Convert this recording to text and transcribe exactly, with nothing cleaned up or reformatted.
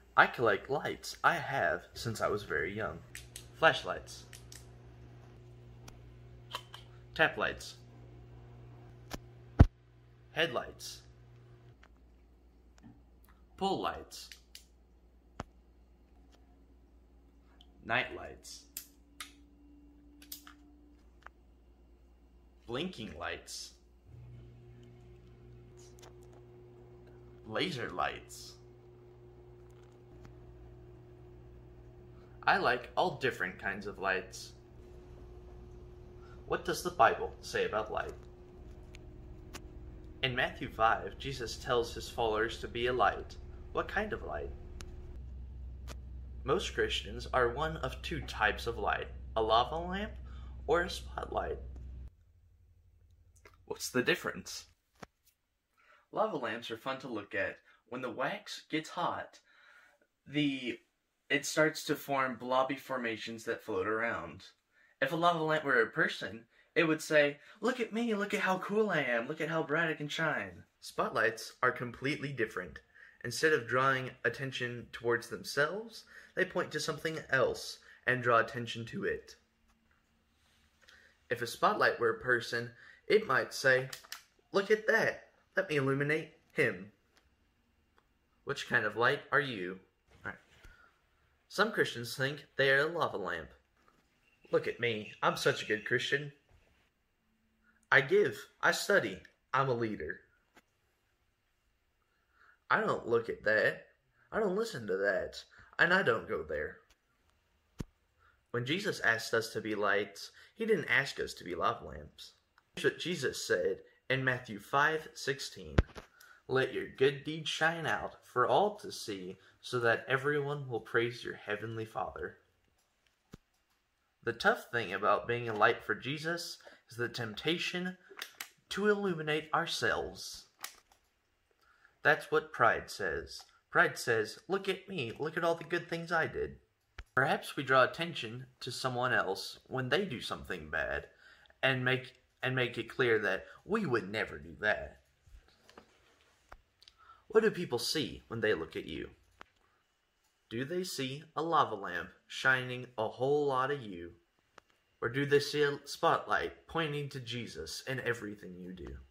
I collect lights. I have since I was very young. Flashlights. Tap lights. Headlights. Pull lights. Night lights. Blinking lights. Laser lights. I like all different kinds of lights. What does the Bible say about light? In Matthew five, Jesus tells his followers to be a light. What kind of light? Most Christians are one of two types of light, a lava lamp or a spotlight. What's the difference? Lava lamps are fun to look at. When the wax gets hot, the it starts to form blobby formations that float around. If a lava lamp were a person, it would say, "Look at me, look at how cool I am, look at how bright I can shine." Spotlights are completely different. Instead of drawing attention towards themselves, they point to something else and draw attention to it. If a spotlight were a person, it might say, "Look at that, let me illuminate him." Which kind of light are you? All right. Some Christians think they are a lava lamp. Look at me, I'm such a good Christian. I give, I study, I'm a leader. I don't look at that, I don't listen to that, and I don't go there. When Jesus asked us to be lights, he didn't ask us to be lava lamps. Here's what Jesus said in Matthew five sixteen. Let your good deeds shine out for all to see, so that everyone will praise your heavenly Father. The tough thing about being a light for Jesus is the temptation to illuminate ourselves. That's what pride says. Pride says, "Look at me, look at all the good things I did." Perhaps we draw attention to someone else when they do something bad and make and make it clear that we would never do that. What do people see when they look at you? Do they see a lava lamp shining a whole lot of you? Or do they see a spotlight pointing to Jesus in everything you do?